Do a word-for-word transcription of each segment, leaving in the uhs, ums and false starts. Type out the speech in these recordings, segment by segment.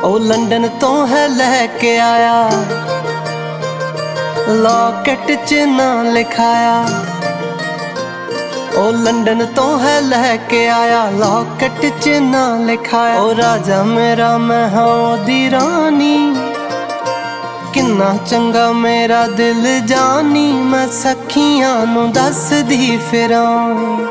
ओ London तो है लैके आया, लॉकेट च ना लिखाया। ओ लंदन तो है लैके आया, लॉकेट च ना लिखाया। ओ राजा मेरा मैं हाँ ओदी रानी, किन्ना चंगा मेरा दिल जानी। मैं सखियां नू दसदी फिरां,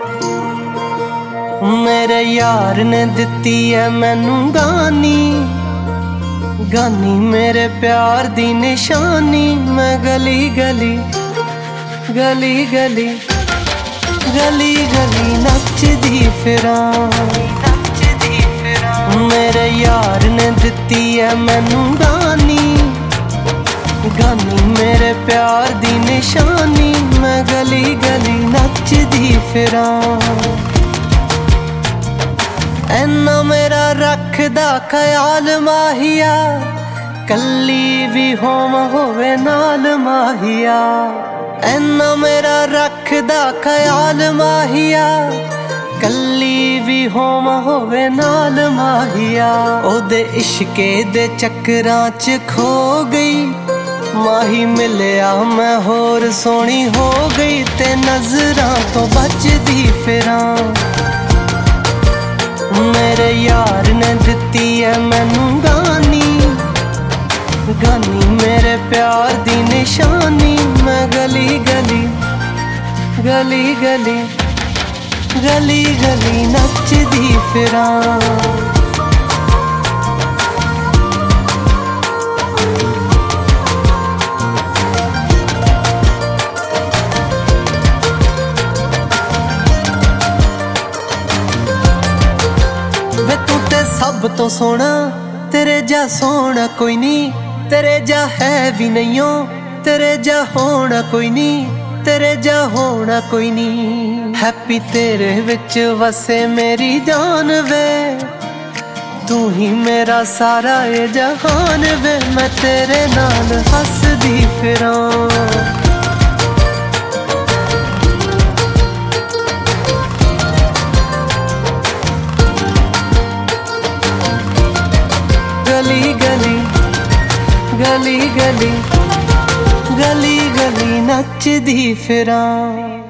मेरे यार ने दिती है मैनू गानी। गानी मेरे प्यार दी निशानी। मैं गली गली गली गली गली गली नचदी फिरां, मेरे यार ने दिती है मैनू गानी। गानी मेरे प्यार दी निशानी। मैं गली गली नचदी फिरां, ऐना मेरा रखदा ख्याल माहिया। कल्ली भी होम होवे नाल माहिया, ऐना मेरा रखदा ख्याल माहिया। कल्ली भी होम होवे नाल माहिया। ओदे इश्के दे चक्करां च खो गई, माही मिलया मैं होर सोहनी हो गई। ते नजरां तो बचदी फिरां, मेरे यार ने दिती है मैनू गानी। गानी मेरे प्यार दी निशानी। मैं गली गली गली गली गली गली नचदी फिरां, सब तो सोना तेरे जा सोना कोई नहीं। तेरे जा है भी नहीं हो, तेरे जा होना कोई नहीं। तेरे जा होना कोई नहीं। हैप्पी तेरे विच वसे मेरी जान वे, तू ही मेरा सारा ये जहान वे। मैं तेरे नाल हसदी फिरां, गली गली गली गली गली गली नचदी फिरां।